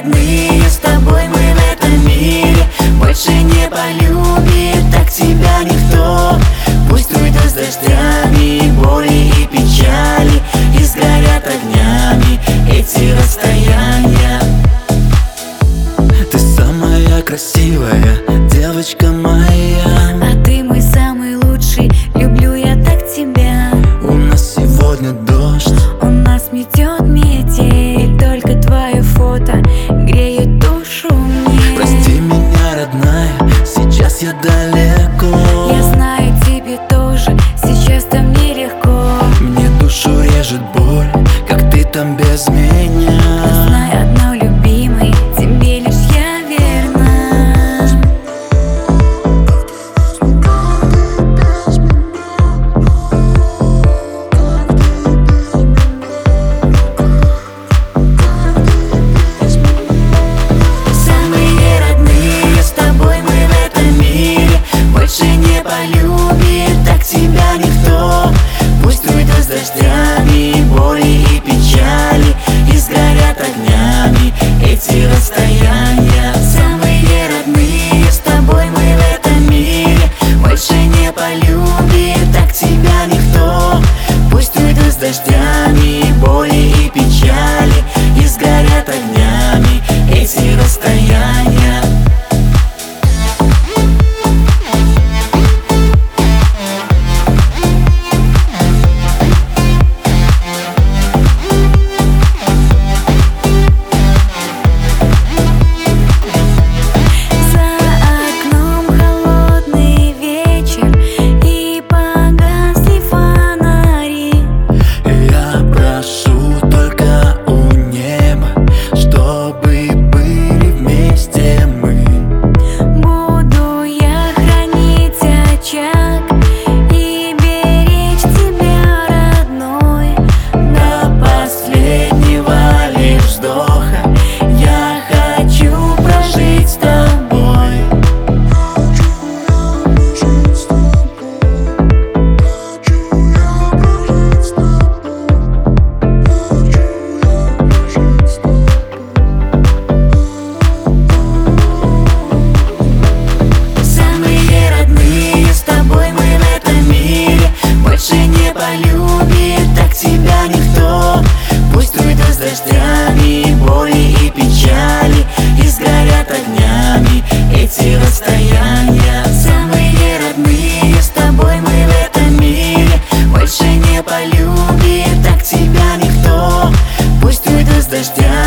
родные, с тобой мы в этом мире. Больше не полюбит так тебя никто. Пусть уйдут с дождями боли и печали, и сгорят огнями эти расстояния. Ты самая красивая девочка моя, А ты мой самый лучший, люблю я так тебя. у нас сегодня дождь, У нас метет метель, только твое фото греет душу мне. прости меня, родная, сейчас я далеко. Я знаю, тебе тоже, сейчас там нелегко. Мне душу режет боль, как ты там без меня. Знай одно, любимый, тебе лишь я верна. Самые родные, с тобой мы в этом мире. Больше не полюбит так тебя никто. Пусть уйдут с дождями боли и печали, и сгорят огнями эти расстояния. Самые родные, с тобой мы в этом мире. Больше не полюбит так тебя никто. Пусть уйдут с дождями боли и печали, и сгорят огнями эти расстояния. Полюбит так тебя никто. Пусть уйдут с дождями боли и печали, и сгорят огнями эти расстояния. Самые родные, с тобой мы в этом мире. Больше не полюбит так тебя никто. Пусть уйдут с дождями